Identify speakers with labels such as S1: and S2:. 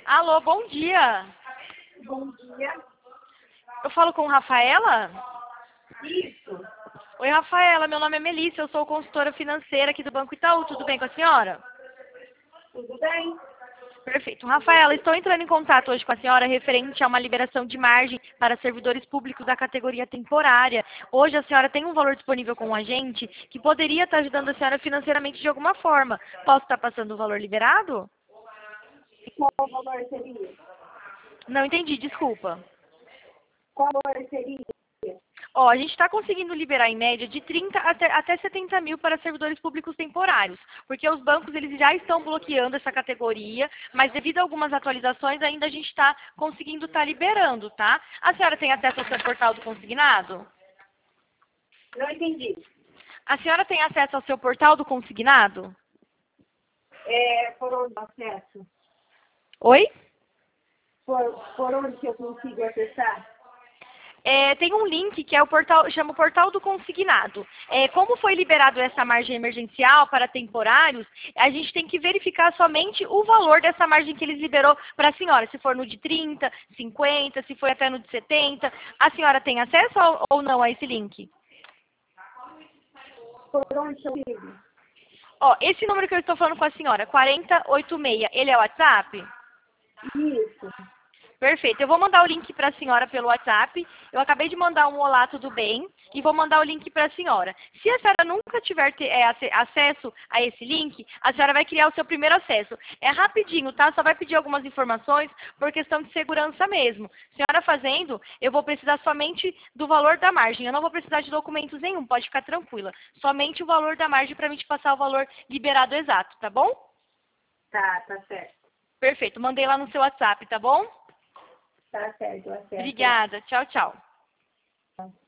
S1: Alô, bom dia.
S2: Bom dia.
S1: Eu falo com Rafaela?
S2: Isso.
S1: Oi, Rafaela, meu nome é Melissa, eu sou consultora financeira aqui do Banco Itaú. Tudo bem com a senhora?
S2: Tudo bem?
S1: Perfeito. Rafaela, estou entrando em contato hoje com a senhora referente a uma liberação de margem para servidores públicos da categoria temporária. Hoje a senhora tem um valor disponível com a gente que poderia estar ajudando a senhora financeiramente de alguma forma. Posso estar passando o valor liberado?
S2: E qual o valor seria?
S1: Não entendi, desculpa.
S2: Qual o valor seria?
S1: Ó, a gente está conseguindo liberar em média de 30 até 70 mil para servidores públicos temporários, porque os bancos eles já estão bloqueando essa categoria, mas devido a algumas atualizações ainda a gente está conseguindo estar liberando, tá? A senhora tem acesso ao seu portal do consignado?
S2: Não entendi.
S1: A senhora tem acesso ao seu portal do consignado?
S2: Por onde eu acesso?
S1: Oi?
S2: Por onde que eu consigo acessar?
S1: Tem um link que é o portal, chama o Portal do Consignado. Como foi liberado essa margem emergencial para temporários, a gente tem que verificar somente o valor dessa margem que eles liberou para a senhora. Se for no de 30, 50, se for até no de 70. A senhora tem acesso ou não a esse link?
S2: Por onde eu ligo?
S1: Ó, esse número que eu estou falando com a senhora, 4086, ele é o WhatsApp?
S2: Isso.
S1: Perfeito. Eu vou mandar o link para a senhora pelo WhatsApp. Eu acabei de mandar um olá, tudo bem? E vou mandar o link para a senhora. Se a senhora nunca tiver acesso a esse link, a senhora vai criar o seu primeiro acesso. É rapidinho, tá? Só vai pedir algumas informações por questão de segurança mesmo. A senhora fazendo, eu vou precisar somente do valor da margem. Eu não vou precisar de documentos nenhum, pode ficar tranquila. Somente o valor da margem para mim te passar o valor liberado exato, tá bom?
S2: Tá certo.
S1: Perfeito. Mandei lá no seu WhatsApp, tá bom?
S2: Tá certo, eu acesso.
S1: Obrigada. Tchau, tchau.